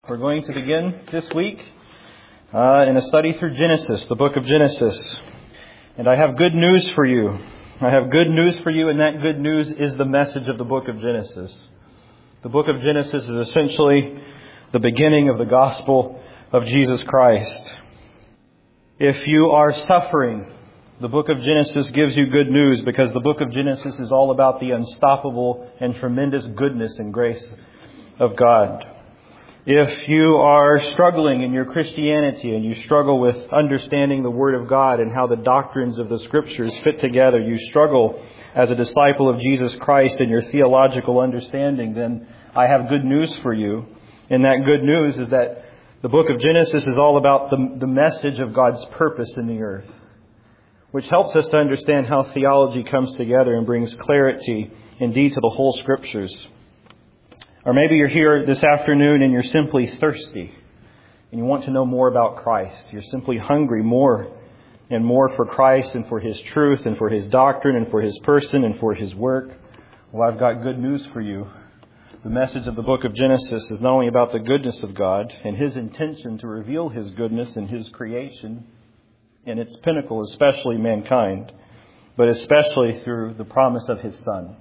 We're going to begin this week in a study through Genesis, the book of Genesis. And I have good news for you. I have good news for you, and that good news is the message of the book of Genesis. The book of Genesis is essentially the beginning of the gospel of Jesus Christ. If you are suffering, the book of Genesis gives you good news, because the book of Genesis is all about the unstoppable and tremendous goodness and grace of God. If you are struggling in your Christianity and you struggle with understanding the Word of God and how the doctrines of the Scriptures fit together, you struggle as a disciple of Jesus Christ in your theological understanding, then I have good news for you. And that good news is that the book of Genesis is all about the message of God's purpose in the earth, which helps us to understand how theology comes together and brings clarity indeed to the whole Scriptures. Or maybe you're here this afternoon and you're simply thirsty and you want to know more about Christ. You're simply hungry more and more for Christ and for His truth and for His doctrine and for His person and for His work. Well, I've got good news for you. The message of the book of Genesis is not only about the goodness of God and His intention to reveal His goodness in His creation and its pinnacle, especially mankind, but especially through the promise of His Son.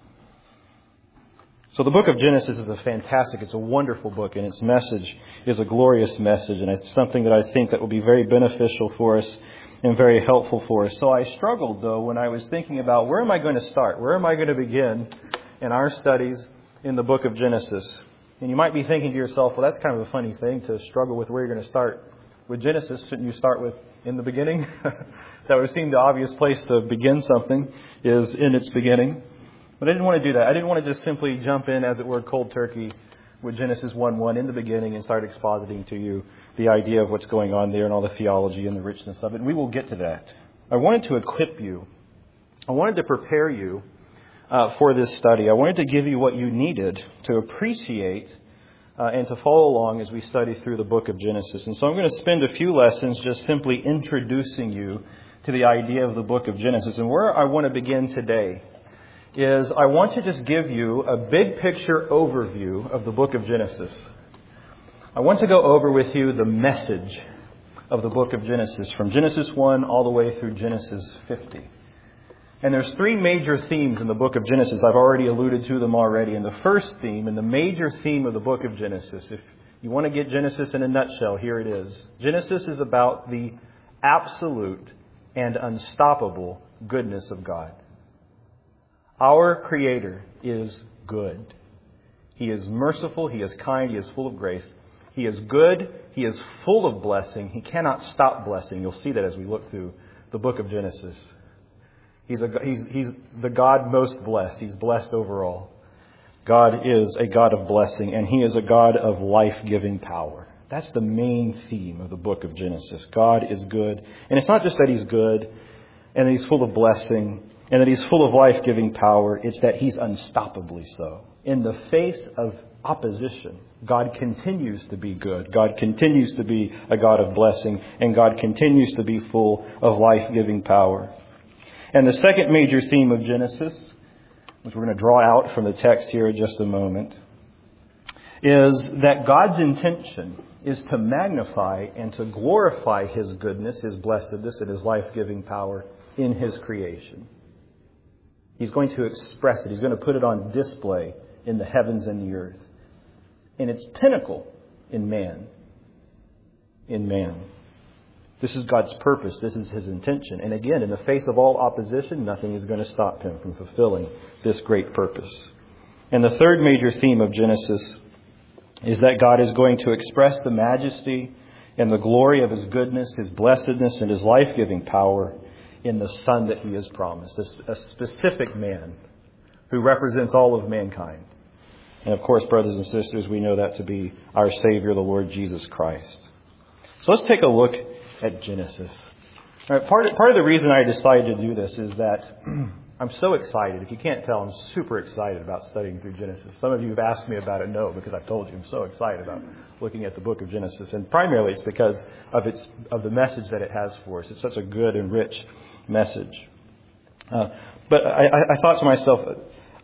So the book of Genesis is it's a wonderful book, and its message is a glorious message, and it's something that I think that will be very beneficial for us and very helpful for us. So I struggled, though, when I was thinking about where am I going to start? Where am I going to begin in our studies in the book of Genesis? And you might be thinking to yourself, well, that's kind of a funny thing to struggle with where you're going to start with Genesis. Shouldn't you start with in the beginning? That would seem the obvious place to begin something is in its beginning. But I didn't want to do that. I didn't want to just simply jump in, as it were, cold turkey with Genesis 1:1 in the beginning and start expositing to you the idea of what's going on there and all the theology and the richness of it. And we will get to that. I wanted to equip you. I wanted to prepare you for this study. I wanted to give you what you needed to appreciate and to follow along as we study through the book of Genesis. And so I'm going to spend a few lessons just simply introducing you to the idea of the book of Genesis. And where I want to begin today is I want to just give you a big picture overview of the book of Genesis. I want to go over with you the message of the book of Genesis from Genesis 1 all the way through Genesis 50. And there's three major themes in the book of Genesis. I've already alluded to them already. And the first theme and the major theme of the book of Genesis, if you want to get Genesis in a nutshell, here it is. Genesis is about the absolute and unstoppable goodness of God. Our Creator is good. He is merciful. He is kind. He is full of grace. He is good. He is full of blessing. He cannot stop blessing. You'll see that as we look through the book of Genesis. He's the God most blessed. He's blessed overall. God is a God of blessing, and He is a God of life-giving power. That's the main theme of the book of Genesis. God is good. And it's not just that He's good and that He's full of blessing and that He's full of life-giving power. It's that He's unstoppably so. In the face of opposition, God continues to be good. God continues to be a God of blessing. And God continues to be full of life-giving power. And the second major theme of Genesis, which we're going to draw out from the text here in just a moment, is that God's intention is to magnify and to glorify His goodness, His blessedness, and His life-giving power in His creation. He's going to express it. He's going to put it on display in the heavens and the earth. And its pinnacle in man. In man. This is God's purpose. This is His intention. And again, in the face of all opposition, nothing is going to stop Him from fulfilling this great purpose. And the third major theme of Genesis is that God is going to express the majesty and the glory of His goodness, His blessedness, and His life-giving power in the Son that He has promised. A specific man who represents all of mankind. And of course, brothers and sisters, we know that to be our Savior, the Lord Jesus Christ. So let's take a look at Genesis. All right, part of the reason I decided to do this is that I'm so excited. If you can't tell, I'm super excited about studying through Genesis. Some of you have asked me about it, because I've told you I'm so excited about looking at the book of Genesis. And primarily it's because of the message that it has for us. It's such a good and rich message. But I thought to myself,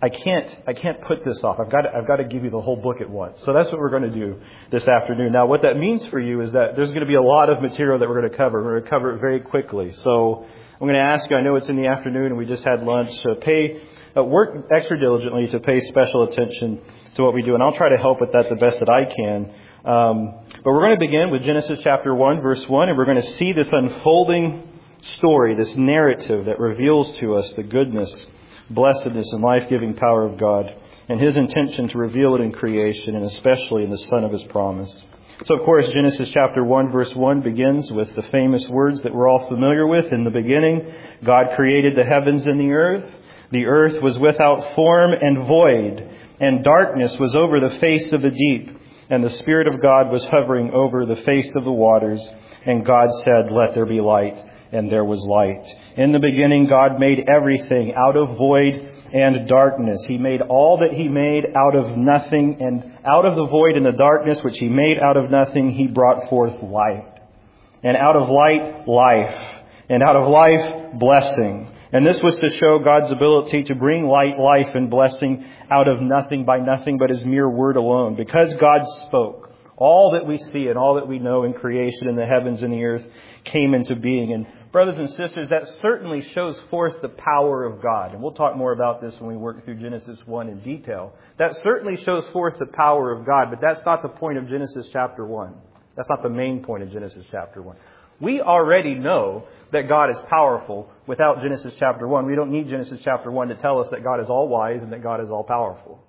I can't put this off. I've got to give you the whole book at once. So that's what we're going to do this afternoon. Now, what that means for you is that there's going to be a lot of material that we're going to cover. We're going to cover it very quickly. So I'm going to ask you, I know it's in the afternoon and we just had lunch, to work extra diligently to pay special attention to what we do. And I'll try to help with that the best that I can. But we're going to begin with Genesis chapter 1, verse 1, and we're going to see this unfolding story, this narrative that reveals to us the goodness, blessedness, and life-giving power of God, and His intention to reveal it in creation, and especially in the Son of His promise. So, of course, Genesis chapter 1, verse 1 begins with the famous words that we're all familiar with. In the beginning, God created the heavens and the earth. The earth was without form and void, and darkness was over the face of the deep, and the Spirit of God was hovering over the face of the waters. And God said, "Let there be light," and there was light. In the beginning, God made everything out of void and darkness. He made all that He made out of nothing, and out of the void and the darkness which He made out of nothing, He brought forth light. And out of light, life. And out of life, blessing. And this was to show God's ability to bring light, life, and blessing out of nothing by nothing but His mere word alone. Because God spoke, all that we see and all that we know in creation in the heavens and the earth came into being. And brothers and sisters, that certainly shows forth the power of God. And we'll talk more about this when we work through Genesis 1 in detail. That certainly shows forth the power of God, but that's not the point of Genesis chapter 1. That's not the main point of Genesis chapter 1. We already know that God is powerful without Genesis chapter 1. We don't need Genesis chapter 1 to tell us that God is all wise and that God is all powerful.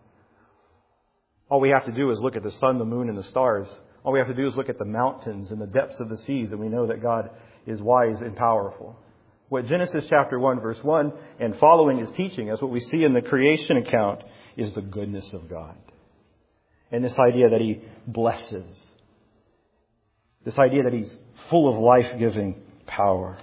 All we have to do is look at the sun, the moon, and the stars. All we have to do is look at the mountains and the depths of the seas, and we know that God is wise and powerful. What Genesis chapter 1, verse 1 and following is teaching us, what we see in the creation account, is the goodness of God. And this idea that He blesses. This idea that He's full of life-giving power.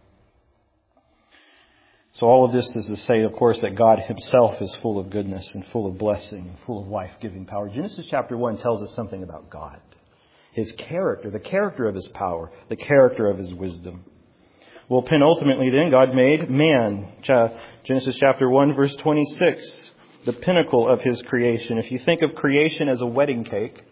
So all of this is to say, of course, that God Himself is full of goodness and full of blessing and full of life-giving power. Genesis chapter 1 tells us something about God. His character, the character of His power, the character of His wisdom. Well, penultimately then, God made man. Genesis chapter 1, verse 26, the pinnacle of His creation. If you think of creation as a wedding cake,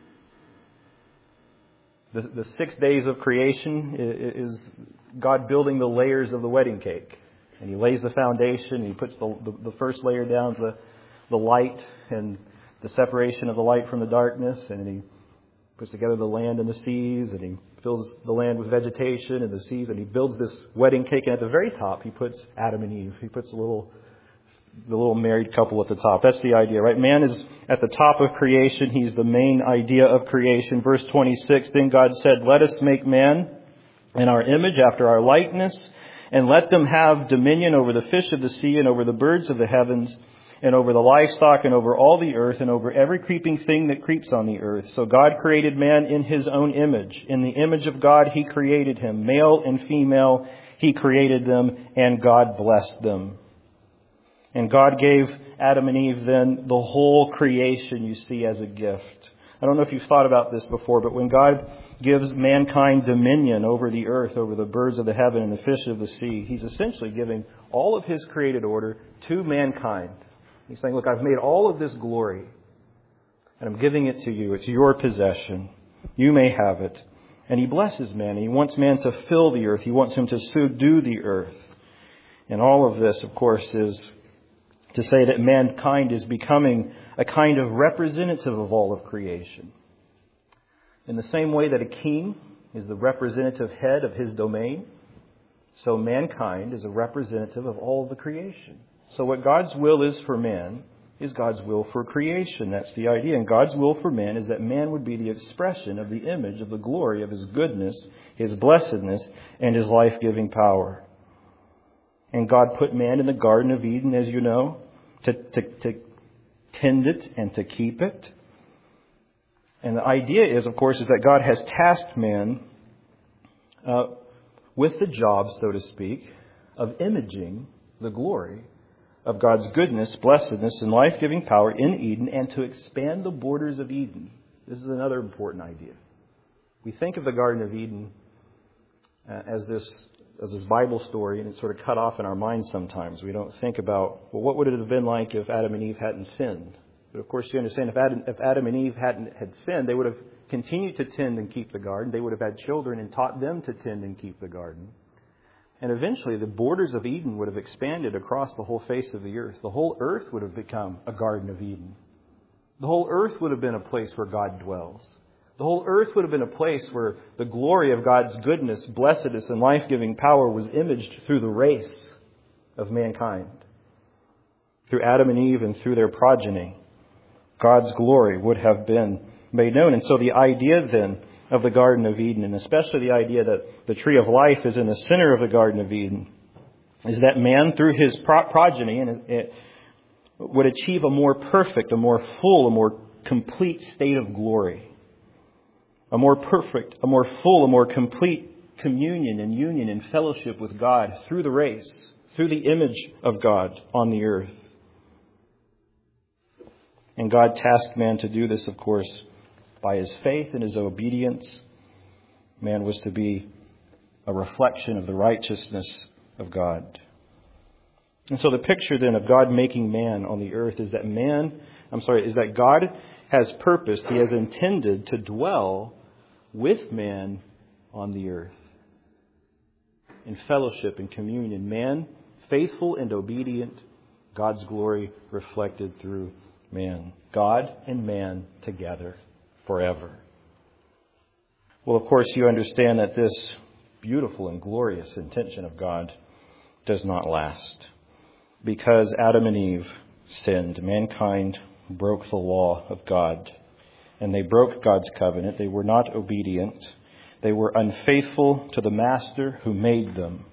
the 6 days of creation is God building the layers of the wedding cake. And He lays the foundation, and He puts the first layer down, the light and the separation of the light from the darkness, and He puts together the land and the seas, and He fills the land with vegetation and the seas, and He builds this wedding cake. And at the very top, He puts Adam and Eve. He puts the little married couple at the top. That's the idea, right? Man is at the top of creation. He's the main idea of creation. Verse 26, then God said, "Let us make man in our image, after our likeness, and let them have dominion over the fish of the sea, and over the birds of the heavens, and over the livestock, and over all the earth, and over every creeping thing that creeps on the earth." So God created man in His own image. In the image of God He created him. Male and female He created them, and God blessed them. And God gave Adam and Eve then the whole creation, you see, as a gift. I don't know if you've thought about this before, but when God gives mankind dominion over the earth, over the birds of the heaven and the fish of the sea, He's essentially giving all of His created order to mankind. He's saying, look, I've made all of this glory, and I'm giving it to you. It's your possession. You may have it. And He blesses man. He wants man to fill the earth. He wants him to subdue the earth. And all of this, of course, is to say that mankind is becoming a kind of representative of all of creation. In the same way that a king is the representative head of his domain, so mankind is a representative of all of the creation. So what God's will is for man is God's will for creation. That's the idea. And God's will for man is that man would be the expression of the image of the glory of His goodness, His blessedness, and His life-giving power. And God put man in the Garden of Eden, as you know, to tend it and to keep it. And the idea is, of course, is that God has tasked man with the job, so to speak, of imaging the glory of God's goodness, blessedness, and life-giving power in Eden, and to expand the borders of Eden. This is another important idea. We think of the Garden of Eden as this this Bible story, and it's sort of cut off in our minds sometimes. We don't think about, well, what would it have been like if Adam and Eve hadn't sinned? But of course, you understand, if Adam and Eve had sinned, they would have continued to tend and keep the garden. They would have had children and taught them to tend and keep the garden. And eventually, the borders of Eden would have expanded across the whole face of the earth. The whole earth would have become a Garden of Eden. The whole earth would have been a place where God dwells. The whole earth would have been a place where the glory of God's goodness, blessedness, and life-giving power was imaged through the race of mankind. Through Adam and Eve and through their progeny, God's glory would have been made known. And so the idea then of the Garden of Eden, and especially the idea that the tree of life is in the center of the Garden of Eden, is that man, through his progeny, and would achieve a more perfect, a more full, a more complete state of glory. A more perfect, a more full, a more complete communion and union and fellowship with God through the race, through the image of God on the earth. And God tasked man to do this, of course, by his faith and his obedience. Man was to be a reflection of the righteousness of God. And so the picture then of God making man on the earth is that God has purposed, He has intended to dwell with man on the earth. In fellowship and communion, man, faithful and obedient, God's glory reflected through man. God and man together forever. Well, of course, you understand that this beautiful and glorious intention of God does not last. Because Adam and Eve sinned, mankind broke the law of God. And they broke God's covenant. They were not obedient. They were unfaithful to the Master who made them.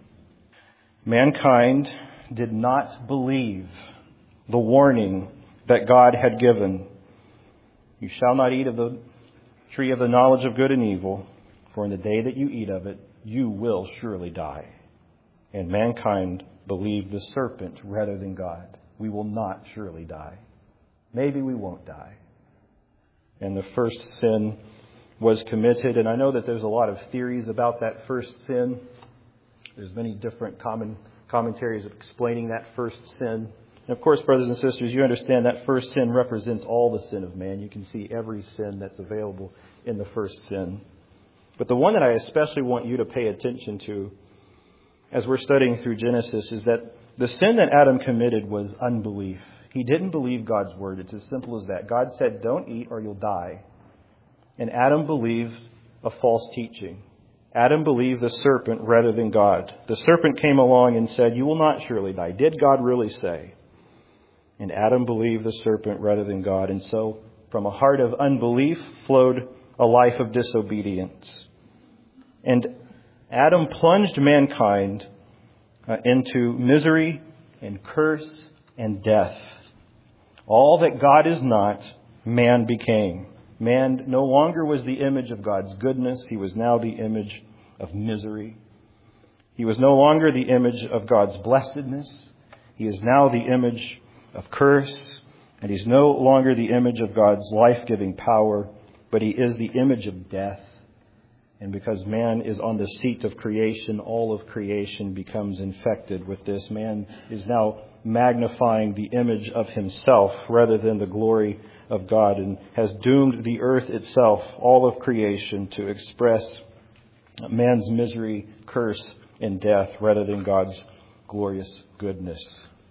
Mankind did not believe the warning that God had given. You shall not eat of the tree of the knowledge of good and evil, for in the day that you eat of it, you will surely die. And mankind believed the serpent rather than God. We will not surely die. Maybe we won't die. And the first sin was committed. And I know that there's a lot of theories about that first sin. There's many different commentaries explaining that first sin. And of course, brothers and sisters, you understand that first sin represents all the sin of man. You can see every sin that's available in the first sin. But the one that I especially want you to pay attention to as we're studying through Genesis is that the sin that Adam committed was unbelief. He didn't believe God's word. It's as simple as that. God said, don't eat or you'll die. And Adam believed a false teaching. Adam believed the serpent rather than God. The serpent came along and said, you will not surely die. Did God really say? And Adam believed the serpent rather than God. And so from a heart of unbelief flowed a life of disobedience. And Adam plunged mankind into misery and curse and death. All that God is not, man became. Man no longer was the image of God's goodness. He was now the image of misery. He was no longer the image of God's blessedness. He is now the image of curse. And he's no longer the image of God's life-giving power, but he is the image of death. And because man is on the seat of creation, all of creation becomes infected with this. Man is now magnifying the image of himself rather than the glory of God, and has doomed the earth itself, all of creation, to express man's misery, curse, and death rather than God's glorious goodness.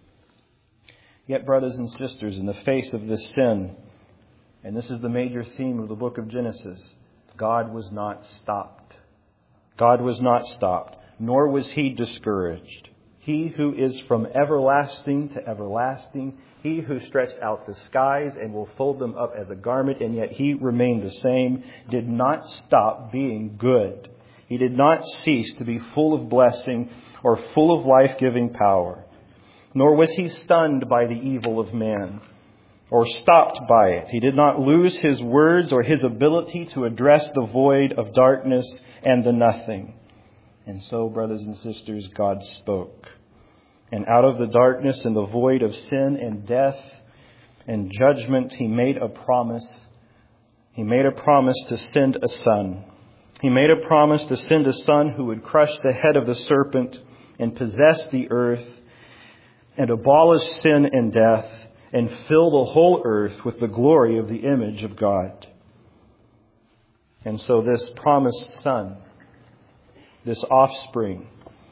Yet, brothers and sisters, in the face of this sin, and this is the major theme of the book of Genesis, God was not stopped. God was not stopped, nor was He discouraged. He who is from everlasting to everlasting, He who stretched out the skies and will fold them up as a garment, and yet He remained the same, did not stop being good. He did not cease to be full of blessing or full of life-giving power. Nor was He stunned by the evil of man, or stopped by it. He did not lose His words or His ability to address the void of darkness and the nothing. And so, brothers and sisters, God spoke. And out of the darkness and the void of sin and death and judgment, He made a promise. He made a promise to send a son. He made a promise to send a son who would crush the head of the serpent and possess the earth and abolish sin and death and fill the whole earth with the glory of the image of God. And so this promised son, this offspring,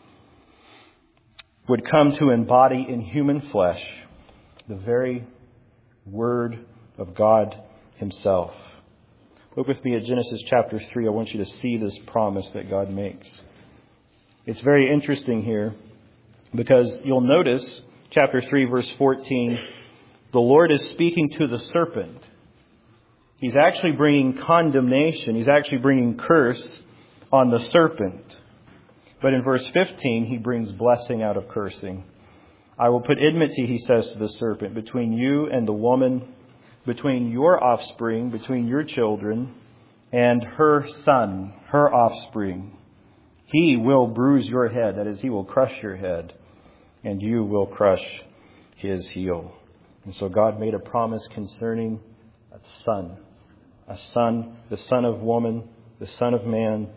would come to embody in human flesh the very Word of God Himself. Look with me at Genesis chapter 3. I want you to see this promise that God makes. It's very interesting here because you'll notice chapter 3 verse 14, the Lord is speaking to the serpent. He's actually bringing condemnation. He's actually bringing curse on the serpent. But in verse 15, He brings blessing out of cursing. I will put enmity, He says to the serpent, between you and the woman, between your offspring, between your children, and her son, her offspring. He will bruise your head, that is, he will crush your head, and you will crush his heel. And so God made a promise concerning a son, the son of woman, the son of man,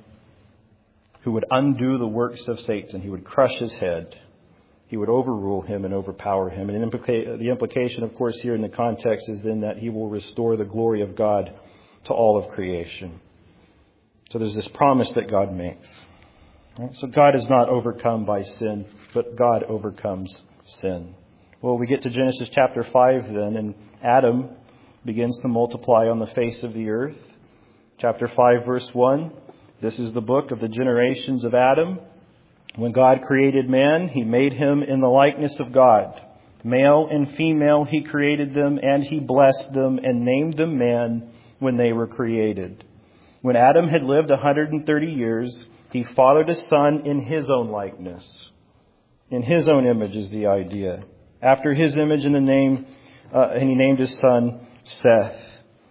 who would undo the works of Satan. He would crush his head. He would overrule him and overpower him. And the implication, of course, here in the context is then that he will restore the glory of God to all of creation. So there's this promise that God makes. Right? So God is not overcome by sin, but God overcomes sin. Well, we get to Genesis chapter 5 then, and Adam begins to multiply on the face of the earth. Chapter 5, verse 1. This is the book of the generations of Adam. When God created man, He made him in the likeness of God. Male and female He created them, and He blessed them and named them man when they were created. When Adam had lived 130 years, he fathered a son in his own likeness. In his own image is the idea. After his image and and he named his son Seth.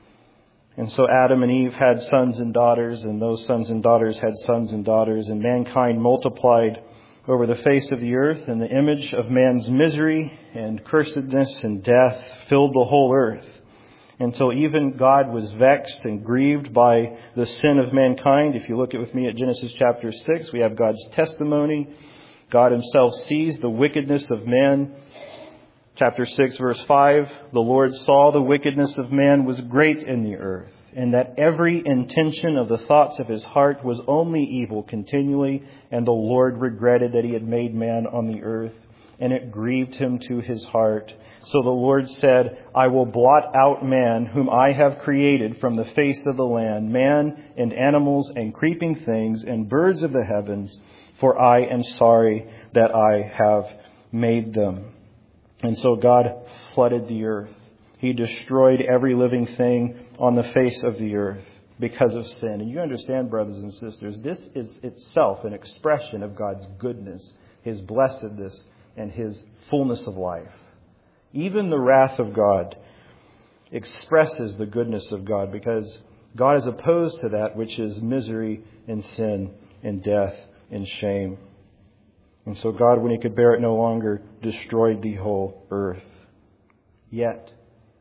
And so Adam and Eve had sons and daughters, and those sons and daughters had sons and daughters, and mankind multiplied over the face of the earth, and the image of man's misery and cursedness and death filled the whole earth, until even God was vexed and grieved by the sin of mankind. If you look with me at Genesis chapter 6, we have God's testimony. God Himself sees the wickedness of man. Chapter 6, verse 5, the Lord saw the wickedness of man was great in the earth, and that every intention of the thoughts of his heart was only evil continually, and the Lord regretted that He had made man on the earth, and it grieved Him to His heart. So the Lord said, I will blot out man, whom I have created from the face of the land, man and animals and creeping things and birds of the heavens, for I am sorry that I have made them. And so God flooded the earth. He destroyed every living thing on the face of the earth because of sin. And you understand, brothers and sisters, this is itself an expression of God's goodness, His blessedness, and His fullness of life. Even the wrath of God expresses the goodness of God, because God is opposed to that which is misery and sin and death and shame. And so God, when He could bear it no longer, destroyed the whole earth. Yet,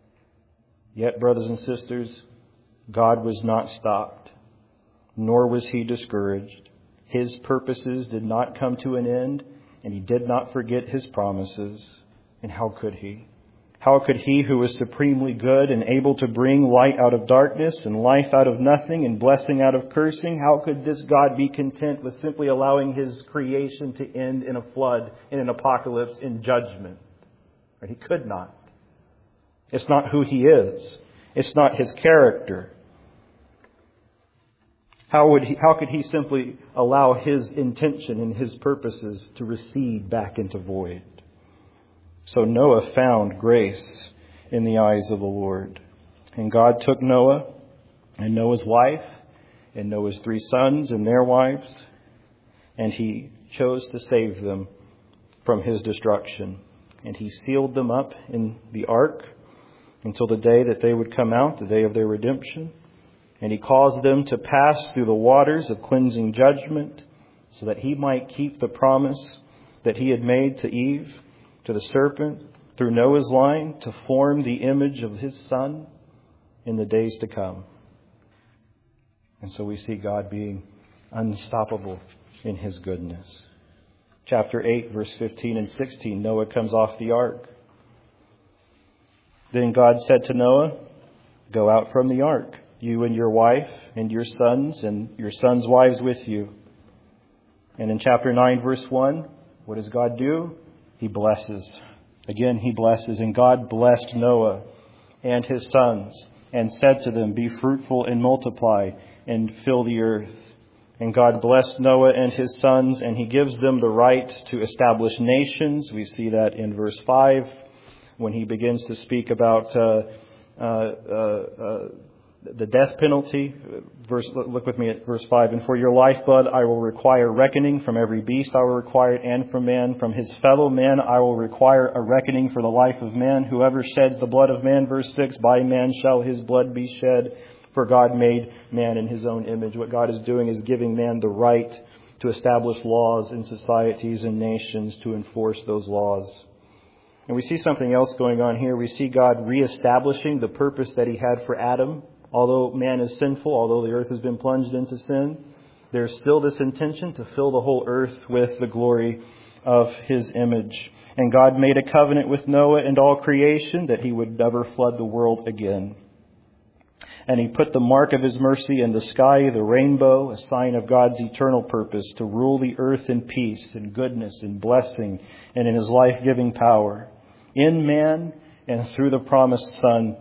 brothers and sisters, God was not stopped, nor was He discouraged. His purposes did not come to an end, and He did not forget His promises. And how could He? How could He who is supremely good and able to bring light out of darkness and life out of nothing and blessing out of cursing, how could this God be content with simply allowing His creation to end in a flood, in an apocalypse, in judgment? He could not. It's not who He is. It's not His character. How could He simply allow His intention and His purposes to recede back into void? So Noah found grace in the eyes of the Lord. And God took Noah and Noah's wife and Noah's 3 sons and their wives, and He chose to save them from His destruction. And He sealed them up in the ark until the day that they would come out, the day of their redemption. And He caused them to pass through the waters of cleansing judgment, so that He might keep the promise that He had made to Eve, to the serpent, through Noah's line, to form the image of His Son in the days to come. And so we see God being unstoppable in His goodness. Chapter 8, verse 15 and 16, Noah comes off the ark. Then God said to Noah, "Go out from the ark, you and your wife and your sons' wives with you." And in chapter 9, verse 1, what does God do? He blesses. Again, He blesses. And God blessed Noah and his sons and said to them, "Be fruitful and multiply and fill the earth." And God blessed Noah and his sons, and He gives them the right to establish nations. We see that in verse 5 when He begins to speak about the death penalty. Look with me at verse 5. "And for your lifeblood I will require reckoning. From every beast I will require it, and from man. From his fellow man I will require a reckoning for the life of man. Whoever sheds the blood of man," verse 6, "by man shall his blood be shed. For God made man in His own image." What God is doing is giving man the right to establish laws in societies and nations to enforce those laws. And we see something else going on here. We see God reestablishing the purpose that He had for Adam. Although man is sinful, although the earth has been plunged into sin, there's still this intention to fill the whole earth with the glory of His image. And God made a covenant with Noah and all creation that He would never flood the world again. And He put the mark of His mercy in the sky, the rainbow, a sign of God's eternal purpose to rule the earth in peace and goodness and blessing and in His life-giving power, in man and through the promised Son.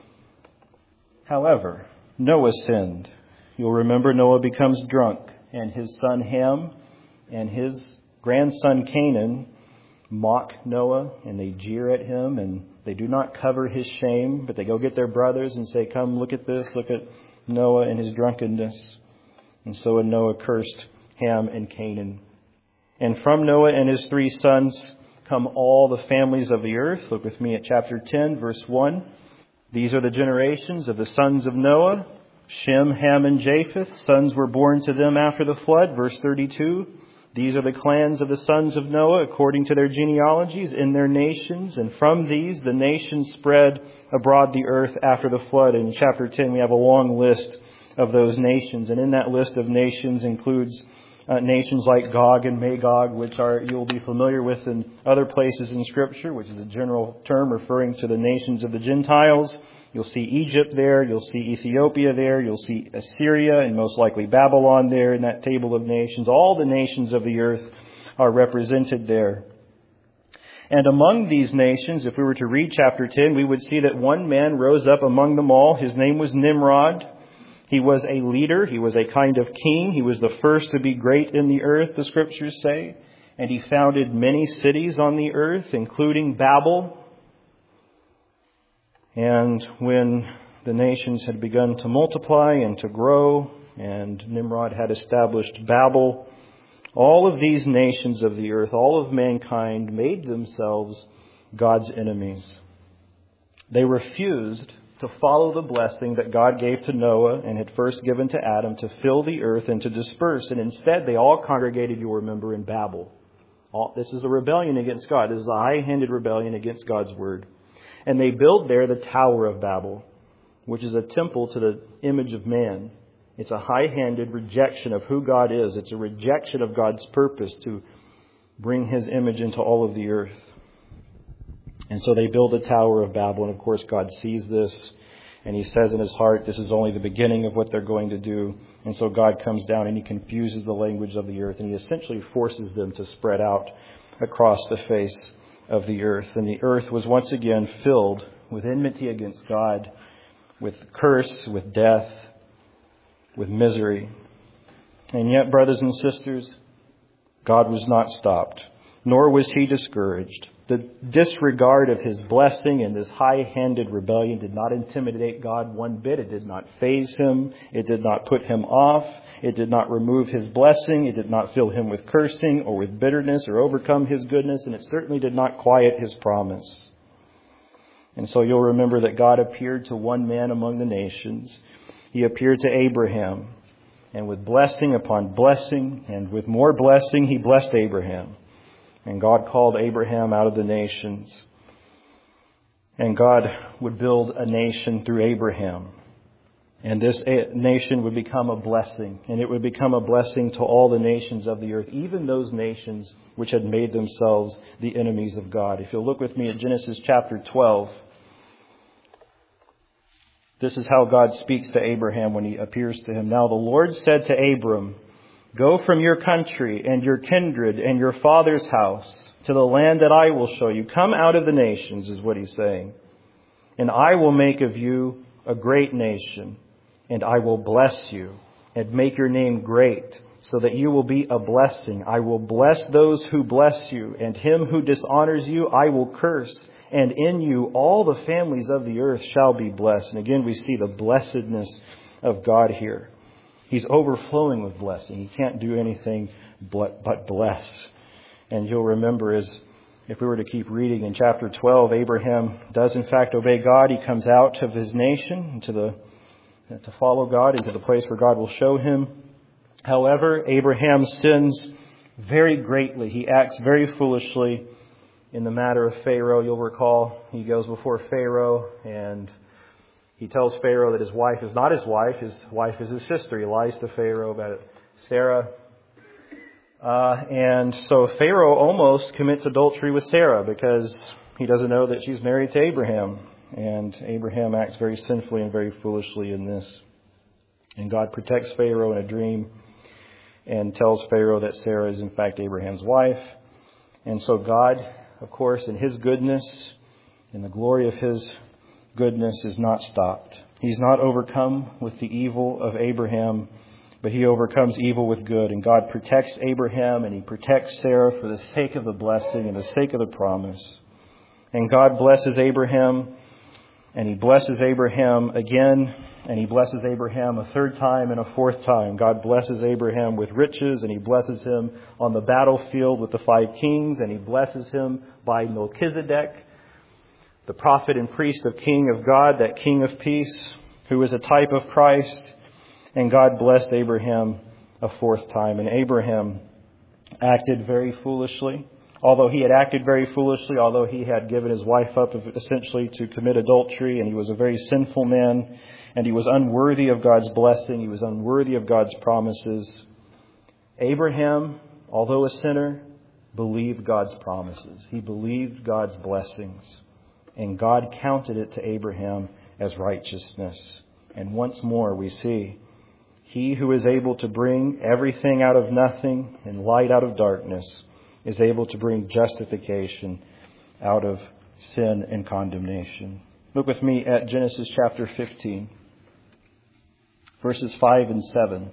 However, Noah sinned. You'll remember Noah becomes drunk, and his son Ham and his grandson Canaan mock Noah, and they jeer at him, and they do not cover his shame, but they go get their brothers and say, "Come, look at this, look at Noah and his drunkenness." And so Noah cursed Ham and Canaan. And from Noah and his 3 sons come all the families of the earth. Look with me at chapter 10, verse 1. "These are the generations of the sons of Noah, Shem, Ham, and Japheth. Sons were born to them after the flood." Verse 32. "These are the clans of the sons of Noah according to their genealogies in their nations. And from these the nations spread abroad the earth after the flood." In chapter 10 we have a long list of those nations. And in that list of nations includes nations like Gog and Magog, which you'll be familiar with in other places in Scripture, which is a general term referring to the nations of the Gentiles. You'll see Egypt there. You'll see Ethiopia there. You'll see Assyria and most likely Babylon there in that table of nations. All the nations of the earth are represented there. And among these nations, if we were to read chapter 10, we would see that one man rose up among them all. His name was Nimrod. He was a leader. He was a kind of king. He was the first to be great in the earth, the Scriptures say. And he founded many cities on the earth, including Babel. And when the nations had begun to multiply and to grow, and Nimrod had established Babel, all of these nations of the earth, all of mankind, made themselves God's enemies. They refused to follow the blessing that God gave to Noah and had first given to Adam to fill the earth and to disperse. And instead, they all congregated, you'll remember, in Babel. This is a rebellion against God. This is a high-handed rebellion against God's word. And they build there the Tower of Babel, which is a temple to the image of man. It's a high-handed rejection of who God is. It's a rejection of God's purpose to bring His image into all of the earth. And so they build the Tower of Babel. And of course, God sees this. And He says in His heart, this is only the beginning of what they're going to do. And so God comes down and He confuses the language of the earth. And He essentially forces them to spread out across the face of the earth. And the earth was once again filled with enmity against God, with curse, with death, with misery. And yet, brothers and sisters, God was not stopped, nor was He discouraged. The disregard of His blessing and this high-handed rebellion did not intimidate God one bit. It did not faze Him. It did not put Him off. It did not remove His blessing. It did not fill Him with cursing or with bitterness or overcome His goodness. And it certainly did not quiet His promise. And so you'll remember that God appeared to one man among the nations. He appeared to Abraham. And with blessing upon blessing and with more blessing, He blessed Abraham. And God called Abraham out of the nations. And God would build a nation through Abraham. And this nation would become a blessing, and it would become a blessing to all the nations of the earth, even those nations which had made themselves the enemies of God. If you'll look with me at Genesis chapter 12, this is how God speaks to Abraham when he appears to him. Now the Lord said to Abram, "Go from your country and your kindred and your father's house to the land that I will show you. Come out of the nations," is what he's saying. "And I will make of you a great nation, and I will bless you and make your name great, so that you will be a blessing. I will bless those who bless you, and him who dishonors you I will curse. And in you all the families of the earth shall be blessed." And again, we see the blessedness of God here. He's overflowing with blessing. He can't do anything but bless. And you'll remember, as if we were to keep reading in chapter 12, Abraham does in fact obey God. He comes out of his nation to follow God into the place where God will show him. However, Abraham sins very greatly. He acts very foolishly in the matter of Pharaoh. You'll recall he goes before Pharaoh and he tells Pharaoh that his wife is not his wife. His wife is his sister. He lies to Pharaoh about Sarah. And so Pharaoh almost commits adultery with Sarah because he doesn't know that she's married to Abraham. And Abraham acts very sinfully and very foolishly in this. And God protects Pharaoh in a dream and tells Pharaoh that Sarah is in fact Abraham's wife. And so God, of course, in His goodness, in the glory of His goodness, is not stopped. He's not overcome with the evil of Abraham, but He overcomes evil with good. And God protects Abraham and He protects Sarah for the sake of the blessing and the sake of the promise. And God blesses Abraham, and He blesses Abraham again, and He blesses Abraham a third time and a fourth time. God blesses Abraham with riches, and He blesses him on the battlefield with the 5 kings, and He blesses him by Melchizedek, the prophet and priest of King of God, that King of peace, who is a type of Christ. And God blessed Abraham a fourth time. And Abraham acted very foolishly. Although he had acted very foolishly, although he had given his wife up essentially to commit adultery, and he was a very sinful man, and he was unworthy of God's blessing, he was unworthy of God's promises, Abraham, although a sinner, believed God's promises. He believed God's blessings. And God counted it to Abraham as righteousness. And once more we see He who is able to bring everything out of nothing and light out of darkness is able to bring justification out of sin and condemnation. Look with me at Genesis chapter 15, verses 5 and 7,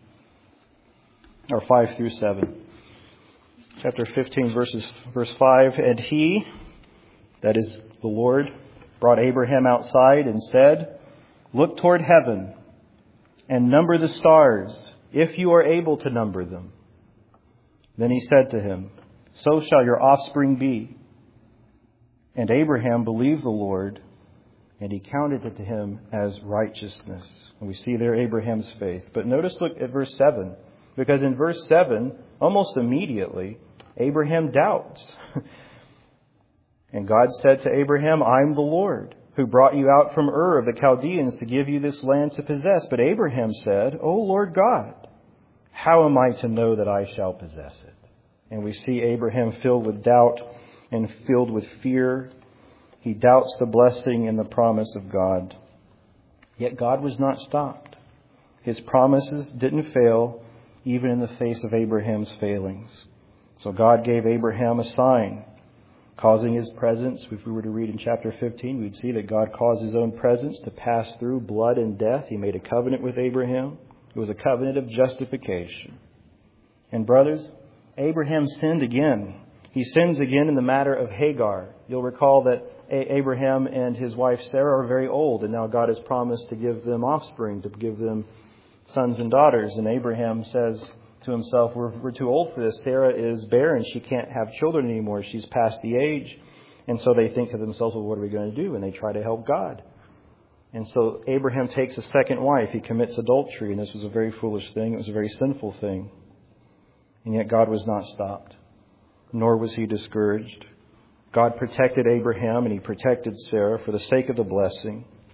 or 5 through 7. Chapter 15, verse 5, "And He," that is the Lord, "brought Abraham outside and said, 'Look toward heaven and number the stars, if you are able to number them.' Then He said to him, 'So shall your offspring be.' And Abraham believed the Lord, and He counted it to him as righteousness." And we see there Abraham's faith. But notice, look at verse 7. Because in verse 7, almost immediately, Abraham doubts. "And God said to Abraham, 'I'm the Lord, who brought you out from Ur of the Chaldeans to give you this land to possess.' But Abraham said, 'O Lord God, how am I to know that I shall possess it?'" And we see Abraham filled with doubt and filled with fear. He doubts the blessing and the promise of God. Yet God was not stopped. His promises didn't fail, even in the face of Abraham's failings. So God gave Abraham a sign, causing His presence. If we were to read in chapter 15, we'd see that God caused His own presence to pass through blood and death. He made a covenant with Abraham. It was a covenant of justification. And brothers, Abraham sinned again. He sins again in the matter of Hagar. You'll recall that Abraham and his wife Sarah are very old, and now God has promised to give them offspring, to give them sons and daughters. And Abraham says to himself, we're too old for this. Sarah is barren. She can't have children anymore. She's past the age. And so they think to themselves, well, what are we going to do? And they try to help God. And so Abraham takes a second wife. He commits adultery. And this was a very foolish thing. It was a very sinful thing. And yet God was not stopped, nor was He discouraged. God protected Abraham and He protected Sarah for the sake of the blessing.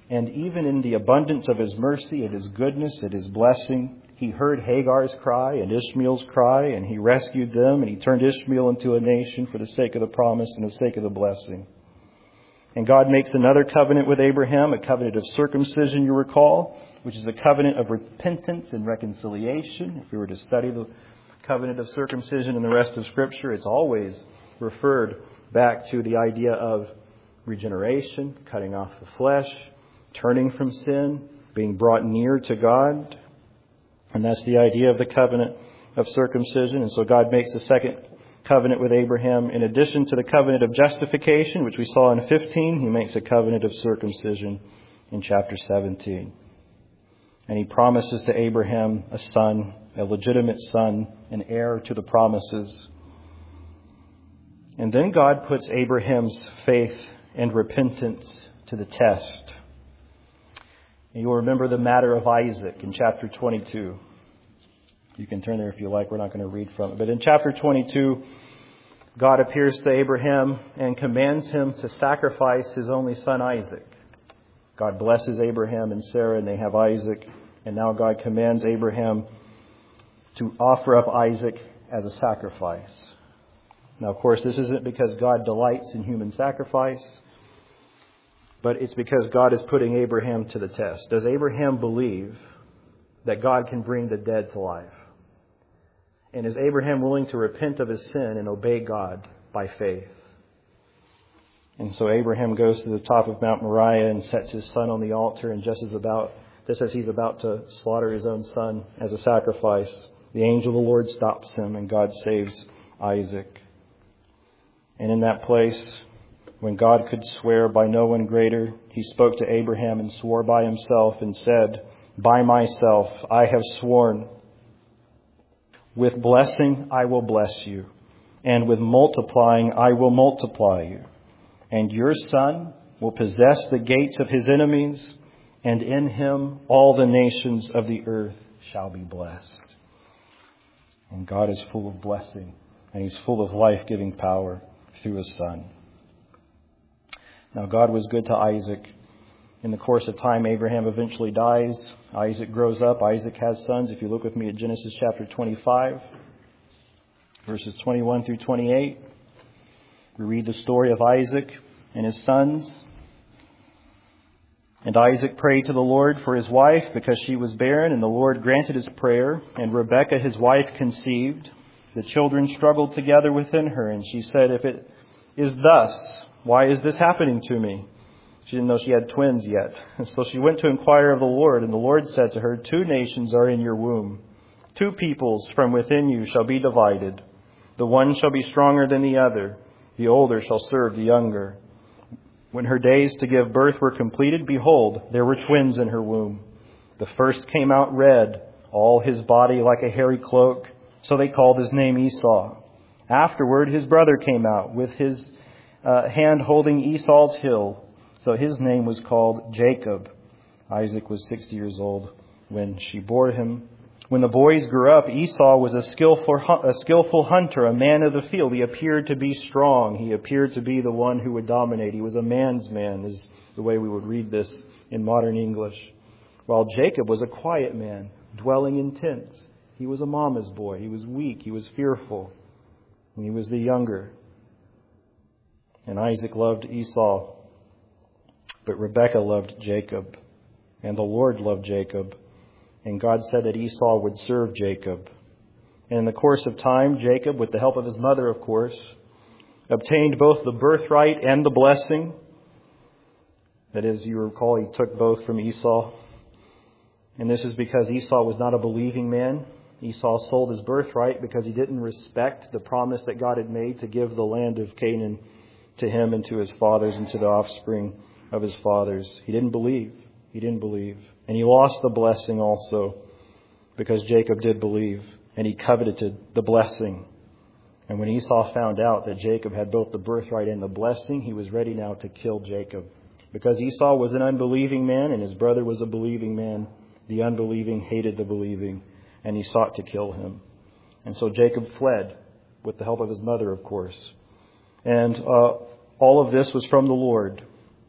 And even in the abundance of His mercy and His goodness and His blessing, He heard Hagar's cry and Ishmael's cry, and He rescued them, and He turned Ishmael into a nation for the sake of the promise and the sake of the blessing. And God makes another covenant with Abraham, a covenant of circumcision, you recall, which is a covenant of repentance and reconciliation. If we were to study the covenant of circumcision in the rest of Scripture, it's always referred back to the idea of regeneration, cutting off the flesh, turning from sin, being brought near to God. And that's the idea of the covenant of circumcision. And so God makes a second covenant with Abraham. In addition to the covenant of justification, which we saw in 15, He makes a covenant of circumcision in chapter 17. And He promises to Abraham a son, a legitimate son, an heir to the promises. And then God puts Abraham's faith and repentance to the test. And you'll remember the matter of Isaac in chapter 22. You can turn there if you like. We're not going to read from it. But in chapter 22, God appears to Abraham and commands him to sacrifice his only son Isaac. God blesses Abraham and Sarah, and they have Isaac. And now God commands Abraham to offer up Isaac as a sacrifice. Now, of course, this isn't because God delights in human sacrifice, but it's because God is putting Abraham to the test. Does Abraham believe that God can bring the dead to life? And is Abraham willing to repent of his sin and obey God by faith? And so Abraham goes to the top of Mount Moriah and sets his son on the altar. And just as he's about to slaughter his own son as a sacrifice, the angel of the Lord stops him and God saves Isaac. And in that place, when God could swear by no one greater, He spoke to Abraham and swore by Himself and said, "By myself I have sworn. With blessing I will bless you, and with multiplying I will multiply you. And your son will possess the gates of his enemies, and in him all the nations of the earth shall be blessed." And God is full of blessing, and He's full of life-giving power through His Son. Now, God was good to Isaac. In the course of time, Abraham eventually dies. Isaac grows up. Isaac has sons. If you look with me at Genesis chapter 25, verses 21 through 28, we read the story of Isaac and his sons. And Isaac prayed to the Lord for his wife because she was barren, and the Lord granted his prayer. And Rebekah, his wife, conceived. The children struggled together within her, and she said, "If it is thus, why is this happening to me?" She didn't know she had twins yet. So she went to inquire of the Lord, and the Lord said to her, "Two nations are in your womb. Two peoples from within you shall be divided. The one shall be stronger than the other. The older shall serve the younger." When her days to give birth were completed, behold, there were twins in her womb. The first came out red, all his body like a hairy cloak. So they called his name Esau. Afterward, his brother came out with his hand holding Esau's heel. So his name was called Jacob. Isaac was 60 years old when she bore him. When the boys grew up, Esau was a skillful hunter, a man of the field. He appeared to be strong. He appeared to be the one who would dominate. He was a man's man, is the way we would read this in modern English. While Jacob was a quiet man, dwelling in tents. He was a mama's boy. He was weak. He was fearful. And he was the younger. And Isaac loved Esau, but Rebekah loved Jacob. And the Lord loved Jacob. And God said that Esau would serve Jacob. And in the course of time, Jacob, with the help of his mother, of course, obtained both the birthright and the blessing. That is, you recall, he took both from Esau. And this is because Esau was not a believing man. Esau sold his birthright because he didn't respect the promise that God had made to give the land of Canaan to him and to his fathers and to the offspring of his fathers. He didn't believe. He didn't believe. And he lost the blessing also because Jacob did believe, and he coveted the blessing. And when Esau found out that Jacob had both the birthright and the blessing, he was ready now to kill Jacob. Because Esau was an unbelieving man and his brother was a believing man, the unbelieving hated the believing, and he sought to kill him. And so Jacob fled with the help of his mother, of course. And all of this was from the Lord.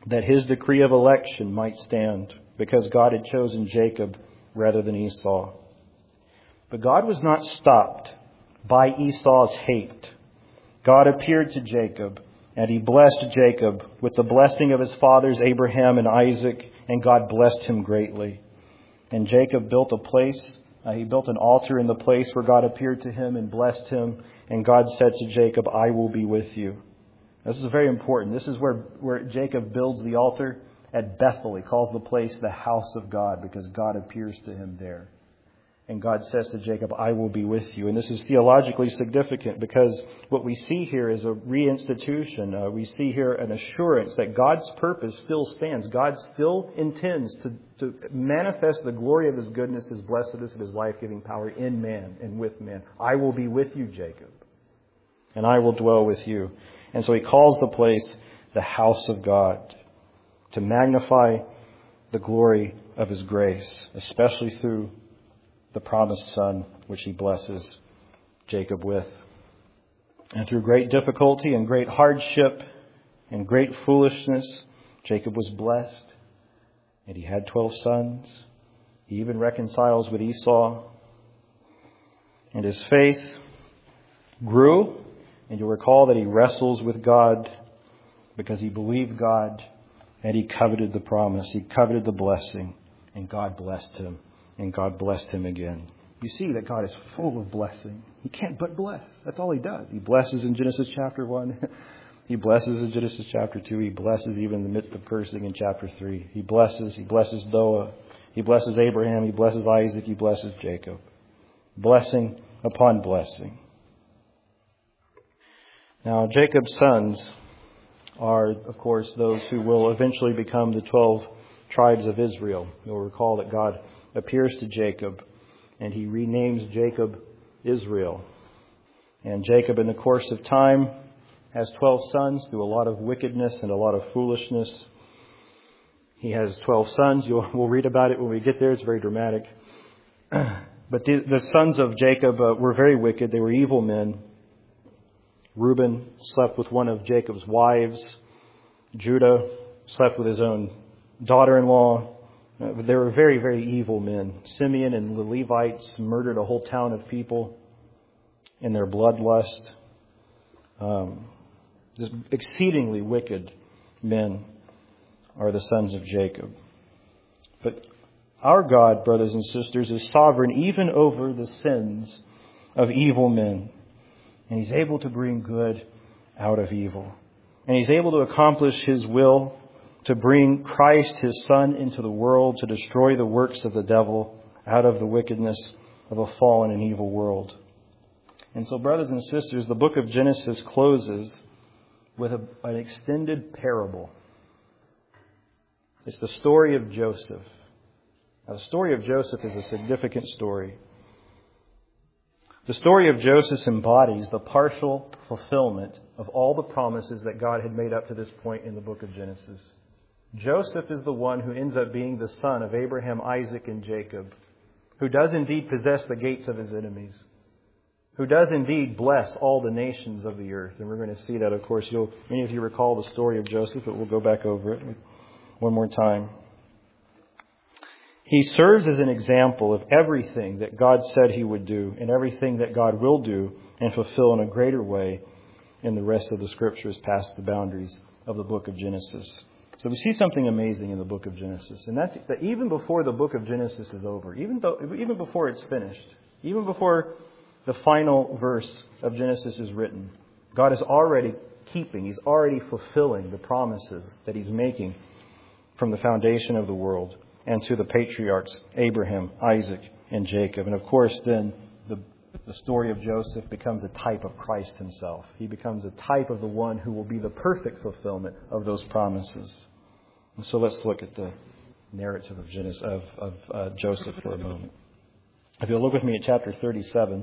that his decree of election might stand, because God had chosen Jacob rather than Esau. But God was not stopped by Esau's hate. God appeared to Jacob, and he blessed Jacob with the blessing of his fathers Abraham and Isaac, and God blessed him greatly. And Jacob built a place. He built an altar in the place where God appeared to him and blessed him. And God said to Jacob, I will be with you. This is very important. This is where Jacob builds the altar at Bethel. He calls the place the house of God because God appears to him there. And God says to Jacob, I will be with you. And this is theologically significant because what we see here is a reinstitution. We see here an assurance that God's purpose still stands. God still intends to manifest the glory of his goodness, his blessedness, and his life-giving power in man and with man. I will be with you, Jacob, and I will dwell with you. And so he calls the place the house of God to magnify the glory of his grace, especially through the promised son, which he blesses Jacob with. And through great difficulty and great hardship and great foolishness, Jacob was blessed. And he had 12 sons. He even reconciles with Esau. And his faith grew. And you'll recall that he wrestles with God because he believed God and he coveted the promise. He coveted the blessing. And God blessed him. And God blessed him again. You see that God is full of blessing. He can't but bless. That's all he does. He blesses in Genesis chapter 1. He blesses in Genesis chapter 2. He blesses even in the midst of cursing in chapter 3. He blesses Noah. He blesses Abraham. He blesses Isaac. He blesses Jacob. Blessing upon blessing. Now, Jacob's sons are, of course, those who will eventually become the 12 tribes of Israel. You'll recall that God appears to Jacob, and he renames Jacob Israel. And Jacob, in the course of time, has 12 sons through a lot of wickedness and a lot of foolishness. He has 12 sons. We'll read about it when we get there. It's very dramatic. But the sons of Jacob were very wicked. They were evil men. Reuben slept with one of Jacob's wives. Judah slept with his own daughter-in-law. They were very, very evil men. Simeon and the Levites murdered a whole town of people in their bloodlust. Just exceedingly wicked men are the sons of Jacob. But our God, brothers and sisters, is sovereign even over the sins of evil men. And he's able to bring good out of evil. And he's able to accomplish his will to bring Christ, his Son, into the world to destroy the works of the devil out of the wickedness of a fallen and evil world. And so, brothers and sisters, the book of Genesis closes with an extended parable. It's the story of Joseph. Now, the story of Joseph is a significant story. The story of Joseph embodies the partial fulfillment of all the promises that God had made up to this point in the book of Genesis. Joseph is the one who ends up being the son of Abraham, Isaac, and Jacob, who does indeed possess the gates of his enemies, who does indeed bless all the nations of the earth. And we're going to see that, of course. Many of you recall the story of Joseph, but we'll go back over it one more time. He serves as an example of everything that God said he would do and everything that God will do and fulfill in a greater way in the rest of the Scriptures past the boundaries of the book of Genesis. So we see something amazing in the book of Genesis. And that's that even before the book of Genesis is over, even before it's finished, even before the final verse of Genesis is written, God is already He's already fulfilling the promises that he's making from the foundation of the world and to the patriarchs, Abraham, Isaac, and Jacob. And of course, then the story of Joseph becomes a type of Christ himself. He becomes a type of the one who will be the perfect fulfillment of those promises. And so let's look at the narrative of Joseph for a moment. If you'll look with me at chapter 37.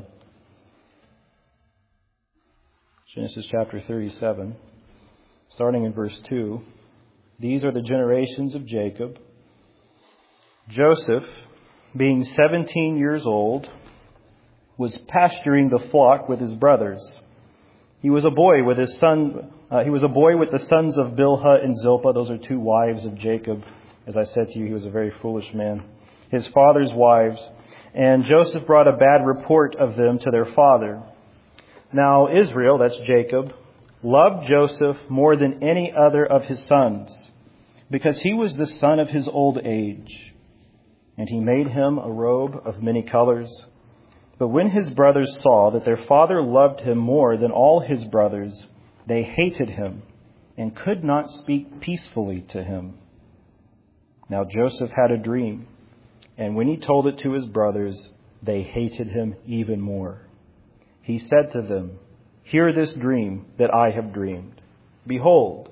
Genesis chapter 37, starting in verse 2. These are the generations of Jacob. Joseph, being 17 years old, was pasturing the flock with his brothers. He was a boy with his son He was a boy with the sons of Bilhah and Zilpah. Those are two wives of Jacob. As I said to you, he was a very foolish man. His father's wives. And Joseph brought a bad report of them to their father. Now Israel, that's Jacob, loved Joseph more than any other of his sons, because he was the son of his old age. And he made him a robe of many colors. But when his brothers saw that their father loved him more than all his brothers, they hated him and could not speak peacefully to him. Now Joseph had a dream, and when he told it to his brothers, they hated him even more. He said to them, "Hear this dream that I have dreamed. Behold,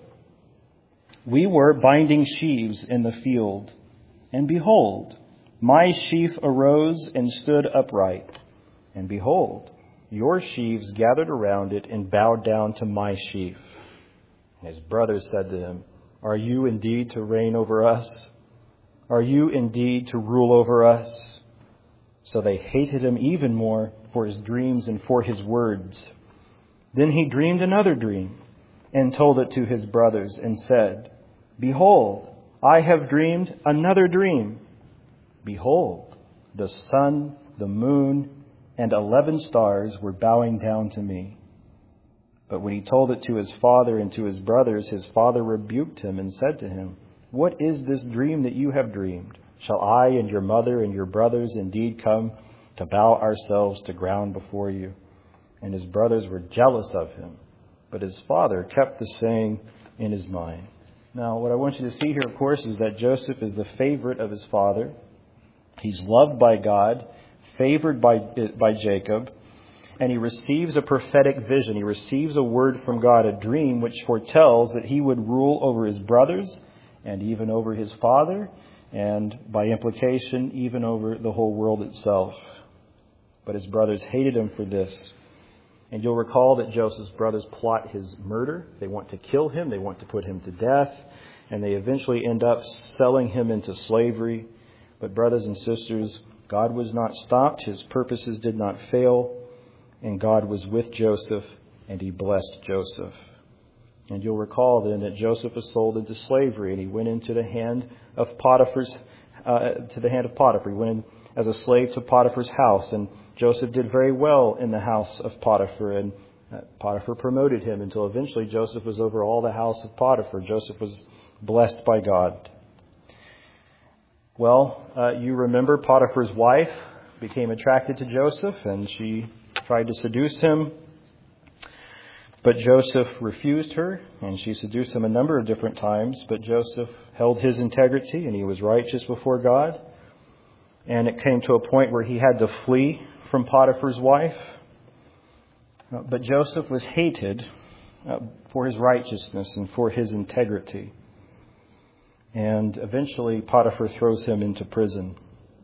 we were binding sheaves in the field, and behold, my sheaf arose and stood upright. And behold, your sheaves gathered around it and bowed down to my sheaf." And his brothers said to him, "Are you indeed to reign over us? Are you indeed to rule over us?" So they hated him even more for his dreams and for his words. Then he dreamed another dream and told it to his brothers and said, "Behold, I have dreamed another dream. Behold, the sun, the moon, and 11 stars were bowing down to me." But when he told it to his father and to his brothers, his father rebuked him and said to him, "What is this dream that you have dreamed? Shall I and your mother and your brothers indeed come to bow ourselves to ground before you?" And his brothers were jealous of him, but his father kept the saying in his mind. Now, what I want you to see here, of course, is that Joseph is the favorite of his father. He's loved by God, favored by Jacob, and he receives a prophetic vision. He receives a word from God, a dream which foretells that he would rule over his brothers and even over his father, and by implication, even over the whole world itself. But his brothers hated him for this. And you'll recall that Joseph's brothers plot his murder. They want to kill him. They want to put him to death. And they eventually end up selling him into slavery. But brothers and sisters, God was not stopped. His purposes did not fail. And God was with Joseph, and he blessed Joseph. And you'll recall then that Joseph was sold into slavery, and he went into the hand of Potiphar. He went in as a slave to Potiphar's house, and Joseph did very well in the house of Potiphar, and Potiphar promoted him until eventually Joseph was over all the house of Potiphar. Joseph was blessed by God. Well, you remember Potiphar's wife became attracted to Joseph, and she tried to seduce him. But Joseph refused her, and she seduced him a number of different times. But Joseph held his integrity, and he was righteous before God. And it came to a point where he had to flee from Potiphar's wife. But Joseph was hated for his righteousness and for his integrity. And eventually Potiphar throws him into prison.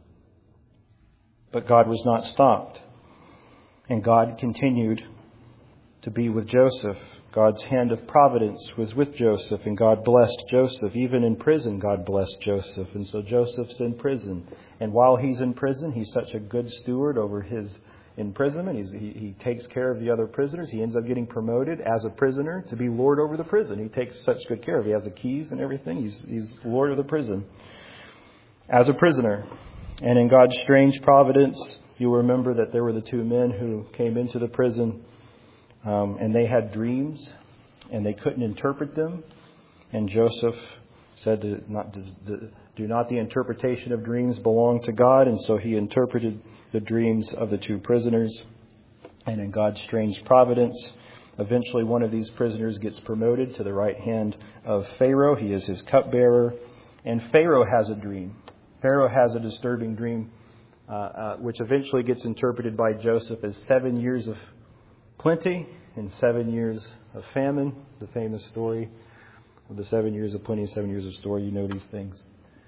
But God was not stopped. And God continued to be with Joseph. God's hand of providence was with Joseph, and God blessed Joseph. Even in prison, God blessed Joseph. And so Joseph's in prison. And while he's in prison, he's such a good steward over his imprisonment. He takes care of the other prisoners. He ends up getting promoted as a prisoner to be lord over the prison. He takes such good care of it. He has the keys and everything. He's lord of the prison as a prisoner. And in God's strange providence, you'll remember that there were the two men who came into the prison, and they had dreams, and they couldn't interpret them. And Joseph said, "Do not the interpretation of dreams belong to God?" And so he interpreted the dreams of the two prisoners. And in God's strange providence, eventually one of these prisoners gets promoted to the right hand of Pharaoh. He is his cupbearer. And Pharaoh has a dream. Pharaoh has a disturbing dream, which eventually gets interpreted by Joseph as 7 years of plenty and 7 years of famine. The famous story of the 7 years of plenty and 7 years of store. You know these things.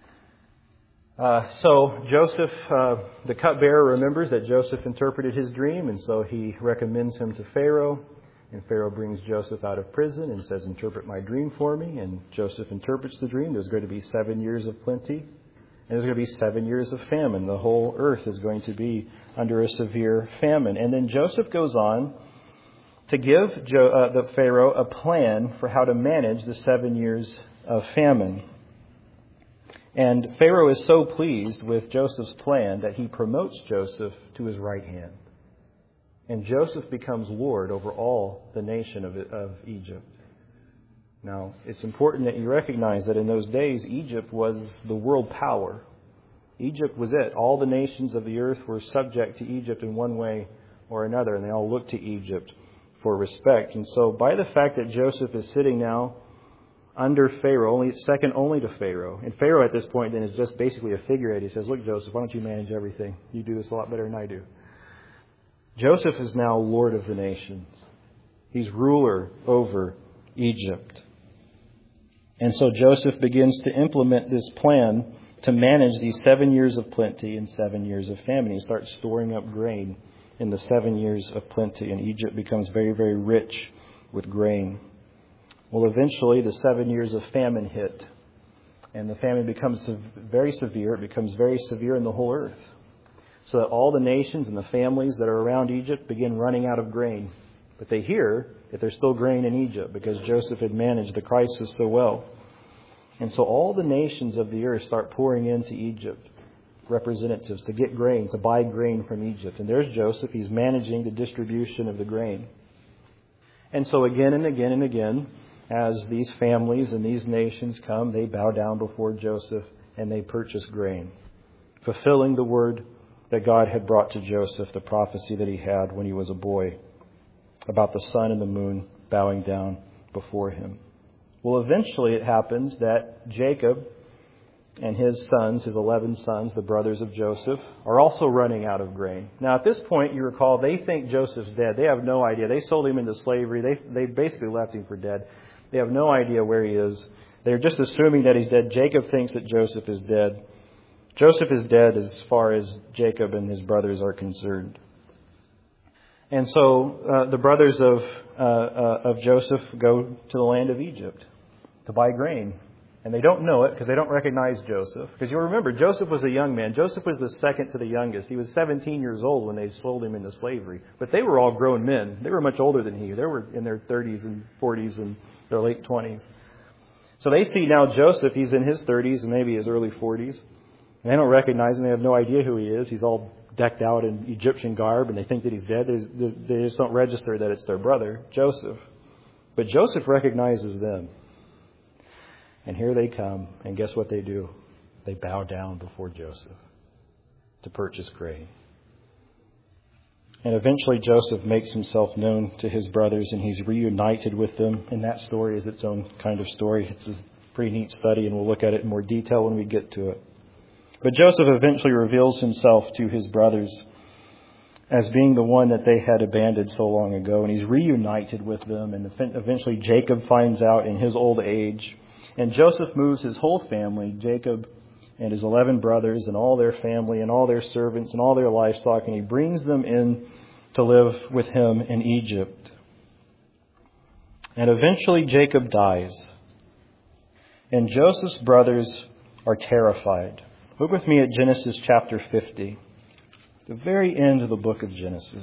So Joseph, the cupbearer, remembers that Joseph interpreted his dream, and so he recommends him to Pharaoh. And Pharaoh brings Joseph out of prison and says, "Interpret my dream for me." And Joseph interprets the dream. There's going to be 7 years of plenty, and there's going to be 7 years of famine. The whole earth is going to be under a severe famine. And then Joseph goes on to give the Pharaoh a plan for how to manage the 7 years of famine. And Pharaoh is so pleased with Joseph's plan that he promotes Joseph to his right hand. And Joseph becomes Lord over all the nation of Egypt. Now, it's important that you recognize that in those days, Egypt was the world power. Egypt was it. All the nations of the earth were subject to Egypt in one way or another, and they all looked to Egypt for respect. And so by the fact that Joseph is sitting now under Pharaoh, second only to Pharaoh, and Pharaoh at this point then is just basically a figurehead. He says, look, Joseph, why don't you manage everything? You do this a lot better than I do. Joseph is now Lord of the nations. He's ruler over Egypt. And so Joseph begins to implement this plan to manage these 7 years of plenty and 7 years of famine. He starts storing up grain in the 7 years of plenty, and Egypt becomes very, very rich with grain. Well, eventually the 7 years of famine hit, and the famine becomes very severe. It becomes very severe in the whole earth, so that all the nations and the families that are around Egypt begin running out of grain. But they hear that there's still grain in Egypt because Joseph had managed the crisis so well. And so all the nations of the earth start pouring into Egypt, representatives, to get grain, to buy grain from Egypt. And there's Joseph. He's managing the distribution of the grain. And so again and again and again, as these families and these nations come, they bow down before Joseph and they purchase grain, fulfilling the word that God had brought to Joseph, the prophecy that he had when he was a boy, about the sun and the moon bowing down before him. Well, eventually it happens that Jacob and his sons, his 11 sons, the brothers of Joseph, are also running out of grain. Now, at this point, you recall, they think Joseph's dead. They have no idea. They sold him into slavery. They basically left him for dead. They have no idea where he is. They're just assuming that he's dead. Jacob thinks that Joseph is dead. Joseph is dead as far as Jacob and his brothers are concerned. And so the brothers of Joseph go to the land of Egypt to buy grain. And they don't know it because they don't recognize Joseph. Because you'll remember, Joseph was a young man. Joseph was the second to the youngest. He was 17 years old when they sold him into slavery. But they were all grown men. They were much older than he. They were in their 30s and 40s and their late 20s. So they see now Joseph, he's in his 30s and maybe his early 40s. And they don't recognize him. They have no idea who he is. He's all decked out in Egyptian garb, and they think that he's dead. They just don't register that it's their brother, Joseph. But Joseph recognizes them. And here they come, and guess what they do? They bow down before Joseph to purchase grain. And eventually Joseph makes himself known to his brothers, and he's reunited with them. And that story is its own kind of story. It's a pretty neat study, and we'll look at it in more detail when we get to it. But Joseph eventually reveals himself to his brothers as being the one that they had abandoned so long ago. And he's reunited with them. And eventually Jacob finds out in his old age. And Joseph moves his whole family, Jacob and his 11 brothers and all their family and all their servants and all their livestock, and he brings them in to live with him in Egypt. And eventually Jacob dies. And Joseph's brothers are terrified. Look with me at Genesis chapter 50, the very end of the book of Genesis.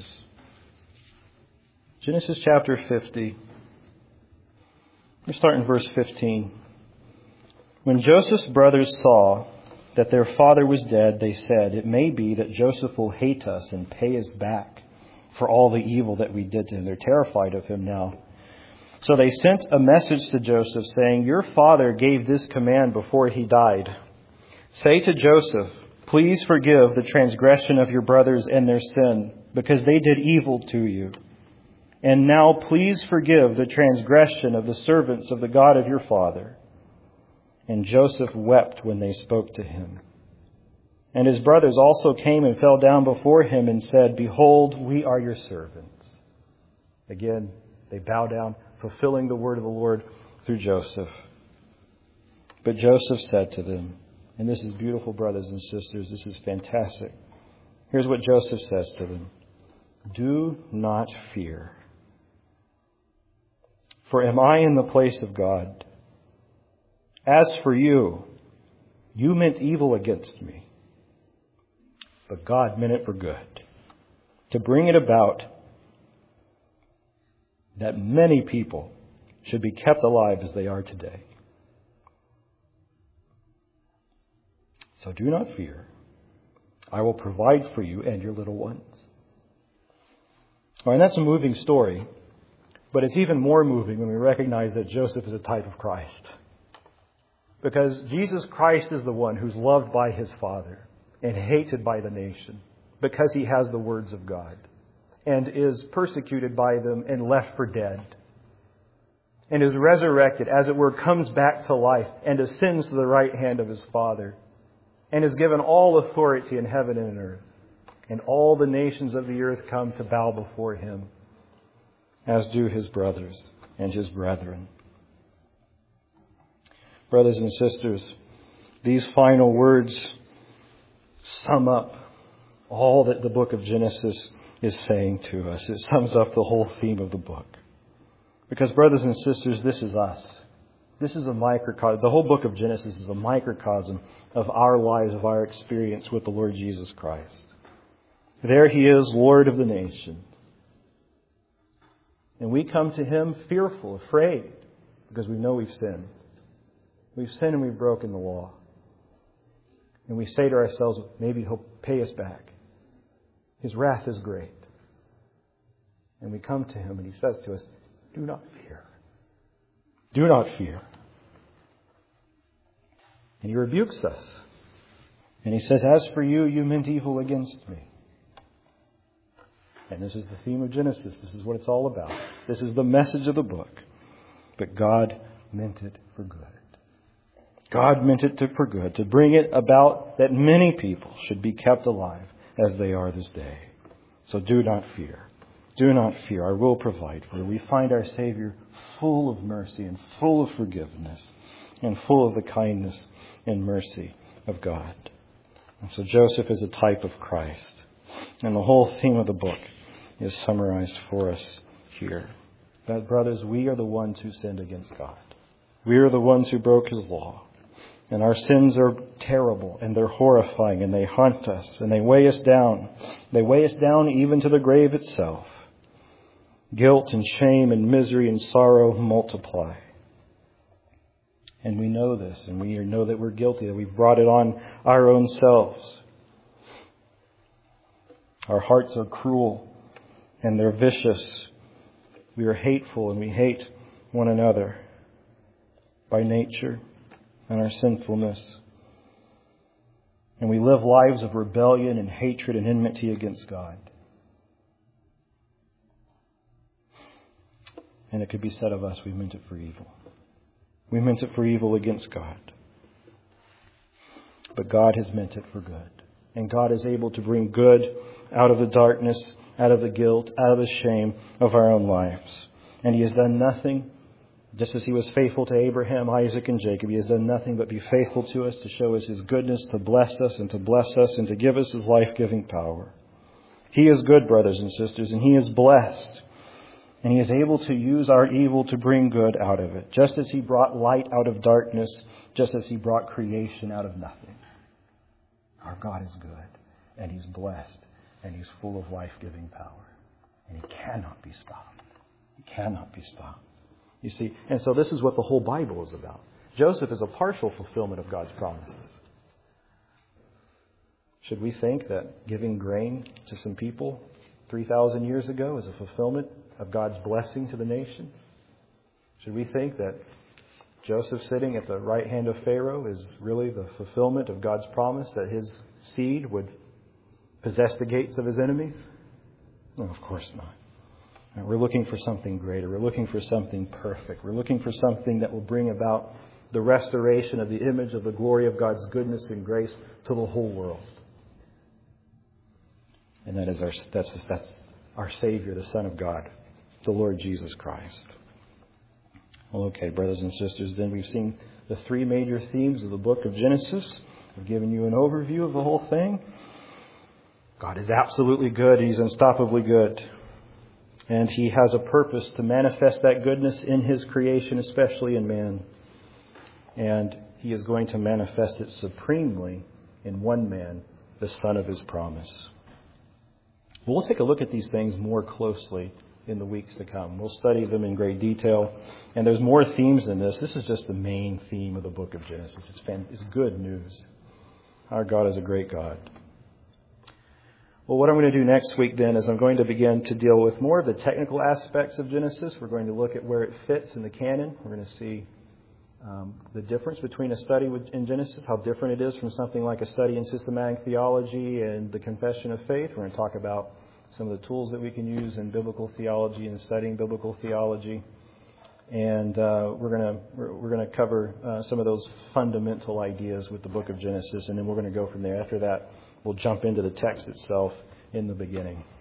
Genesis chapter 50. Let's start in verse 15. When Joseph's brothers saw that their father was dead, they said, "It may be that Joseph will hate us and pay us back for all the evil that we did to him." They're terrified of him now. So they sent a message to Joseph saying, "Your father gave this command before he died. Say to Joseph, 'Please forgive the transgression of your brothers and their sin, because they did evil to you. And now please forgive the transgression of the servants of the God of your father.' And Joseph wept when they spoke to him. And his brothers also came and fell down before him and said, 'Behold, we are your servants.'" Again, they bow down, fulfilling the word of the Lord through Joseph. But Joseph said to them, and this is beautiful, brothers and sisters, this is fantastic. Here's what Joseph says to them. "Do not fear. For am I in the place of God? As for you, you meant evil against me, but God meant it for good, to bring it about that many people should be kept alive as they are today. So do not fear. I will provide for you and your little ones. Well, and that's a moving story, but it's even more moving when we recognize that Joseph is a type of Christ. Because Jesus Christ is the one who's loved by his Father and hated by the nation because he has the words of God and is persecuted by them and left for dead and is resurrected, as it were, comes back to life and ascends to the right hand of his Father and is given all authority in heaven and earth. And all the nations of the earth come to bow before him, as do his brothers and his brethren. Brothers and sisters, these final words sum up all that the book of Genesis is saying to us. It sums up the whole theme of the book. Because, brothers and sisters, this is us. This is a microcosm. The whole book of Genesis is a microcosm of our lives, of our experience with the Lord Jesus Christ. There he is, Lord of the nations. And we come to him fearful, afraid, because we know we've sinned. We've sinned and we've broken the law. And we say to ourselves, maybe he'll pay us back. His wrath is great. And we come to him and he says to us, do not fear. Do not fear. And he rebukes us. And he says, as for you, you meant evil against me. And this is the theme of Genesis. This is what it's all about. This is the message of the book. But God meant it for good. God meant it for good, to bring it about that many people should be kept alive as they are this day. So do not fear. Do not fear. I will provide for you. We find our Savior full of mercy and full of forgiveness and full of the kindness and mercy of God. And so Joseph is a type of Christ. And the whole theme of the book is summarized for us here. That, brothers, we are the ones who sinned against God. We are the ones who broke his law. And our sins are terrible and they're horrifying and they haunt us and they weigh us down. They weigh us down even to the grave itself. Guilt and shame and misery and sorrow multiply. And we know this, and we know that we're guilty, that we've brought it on our own selves. Our hearts are cruel and they're vicious. We are hateful and we hate one another by nature and our sinfulness. And we live lives of rebellion and hatred and enmity against God. And it could be said of us, we meant it for evil. We meant it for evil against God. But God has meant it for good. And God is able to bring good out of the darkness, out of the guilt, out of the shame of our own lives. And he has done nothing, just as he was faithful to Abraham, Isaac, and Jacob, he has done nothing but be faithful to us, to show us his goodness, to bless us and to give us his life-giving power. He is good, brothers and sisters, and he is blessed. And he is able to use our evil to bring good out of it. Just as he brought light out of darkness, just as he brought creation out of nothing. Our God is good, and he's blessed, and he's full of life-giving power. And he cannot be stopped. He cannot be stopped. You see, and so this is what the whole Bible is about. Joseph is a partial fulfillment of God's promises. Should we think that giving grain to some people 3,000 years ago is a fulfillment of God's blessing to the nations? Should we think that Joseph sitting at the right hand of Pharaoh is really the fulfillment of God's promise that his seed would possess the gates of his enemies? No, of course not. We're looking for something greater. We're looking for something perfect. We're looking for something that will bring about the restoration of the image of the glory of God's goodness and grace to the whole world. And that's our Savior, the Son of God, the Lord Jesus Christ. Well, okay, brothers and sisters, then we've seen the three major themes of the book of Genesis. I've given you an overview of the whole thing. God is absolutely good. He's unstoppably good. And he has a purpose to manifest that goodness in his creation, especially in man. And he is going to manifest it supremely in one man, the Son of his promise. We'll take a look at these things more closely in the weeks to come. We'll study them in great detail. And there's more themes than this. This is just the main theme of the book of Genesis. It's good news. Our God is a great God. Well, what I'm going to do next week then is I'm going to begin to deal with more of the technical aspects of Genesis. We're going to look at where it fits in the canon. We're going to see the difference between a study in Genesis, how different it is from something like a study in systematic theology and the confession of faith. We're going to talk about some of the tools that we can use in biblical theology and studying biblical theology. And we're going to cover some of those fundamental ideas with the book of Genesis, and then we're going to go from there. After that, we'll jump into the text itself in the beginning.